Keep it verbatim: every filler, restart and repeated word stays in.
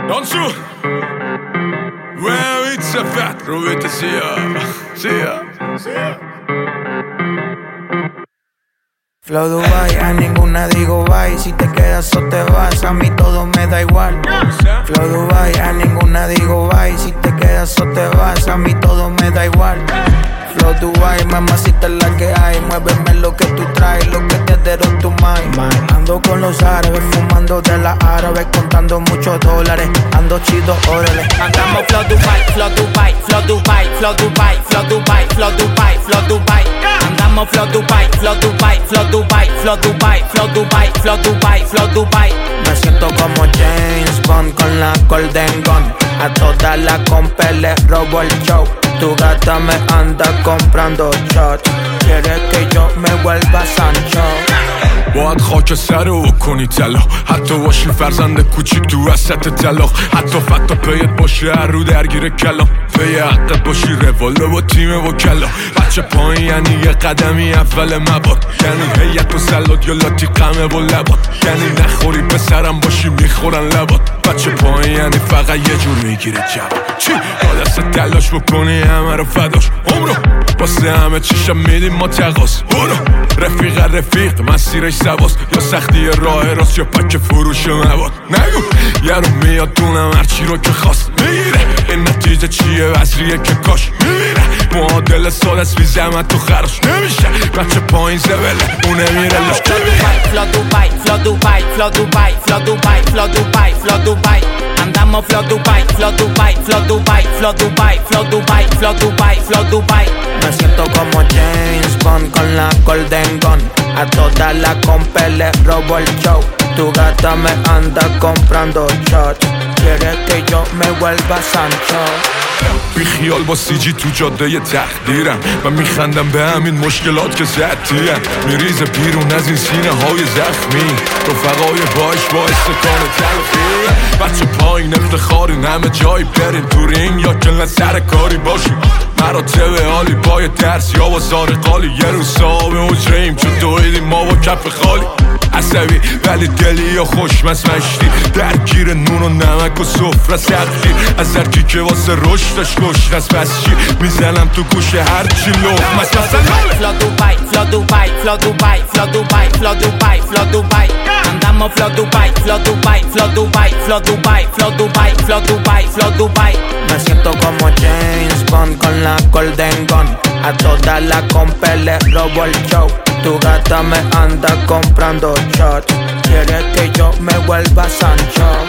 Don't you? Well, it's a fact, Rubita, see ya. See ya. See ya. Flow Dubai, a ninguna digo bye. Si te quedas o te vas, a mí todo me da igual. Flow Dubai, a ninguna digo bye. Si te quedas o te vas, a mí todo me da igual. Flow Dubai, mamacita es la que hay. Muéveme lo que tú traes, lo que te dieron tu mind. Ando con los árabes, fumando de las árabes, contando muchos dólares. Ando chido, órale. Andamos Flow Dubai, Flow Dubai, Flow Dubai, Flow Dubai, Flow Dubai, Flow Dubai, Flow Dubai. Andamos Flow Dubai, Flow Dubai, Flow Dubai, Flow Dubai, Flow Dubai, Flow Dubai, Flow Dubai. Me siento como James Bond con la Golden Gun. A toda la compa le robo el show. Tu gata me anda comprando shot. Quiere que yo me vuelva Sancho. باید خاک سر او کنی طلا حتی باشی فرزند کوچیک تو وسط طلاق حتی فتا پیت باشه هر رو درگیر کلام پی حقت باشی روالو با تیم وکلا بچه پایین یعنی یه قدمی اول مباد یعنی هیت و سلات یا لاتی قمه و لبات یعنی نخوری پسرم باشی میخورن لبات بچه پایین یعنی فقط یه جور میگیره جواب چی؟ با دست تلاش بکنی همه رو فداش عمرو واسه همه چیشم میدیم ما تقاس برو رفیق رفیق مسیرش سواست یا سختی راه راست یا پک فروش مواد نگو یارو میاد دونم هرچی رو که خواست میگیره این نتیجه چیه وزریه که کاش میمیره معادل سال از بی زحمت تو خرش نمیشه بچه پایین زبله اونه میره لش Flow Dubai, Flow Dubai, Flow Dubai, Flow Dubai, Flow Dubai, Flow Dubai. Andamos Flow Dubai, Flow Dubai, Flow Dubai, Flow Dubai, Flow Dubai, Flow Dubai, Flow Dubai. Me siento como James Bond con la Golden Gun. A toda la compa le robo el show. Tu gata me anda comprando shot. Quiere que yo me vuelva Sancho. بی خیال با سی جی تو جاده یه تقدیرم و میخندم به همین مشکلات که زدیم میریزه بیرون از این سینه های زخمی رفقای باش باعث کار تلخی بچه پایین افتخارین همه جایی برین تو رینگ یا کلن سر کاری باشیم مراتب عالی با درس یا با زارقالی یه روز صاحب حجرهیم چون دویدیم ما با کف خالی عصبی ولی دلی یا خوشمست مشتی درگیر نون و نمک و سفره سختی از هرکی که واسه رشدش گشنست بس چی میزنم تو گوش هرچی لقمست مثلا Flow Dubai, Flow Dubai, Flow Dubai, Flow Dubai, Flow Dubai, Flow Dubai. Andamos Flow Dubai, Flow Dubai, Flow Dubai, Flow Dubai, Flow Dubai, Flow Dubai, Flow Dubai. Me siento como James Bond con la Golden Gun. A toda la compa le robo el show. Tu gata me anda comprando shot. Quiere que yo me vuelva Sancho.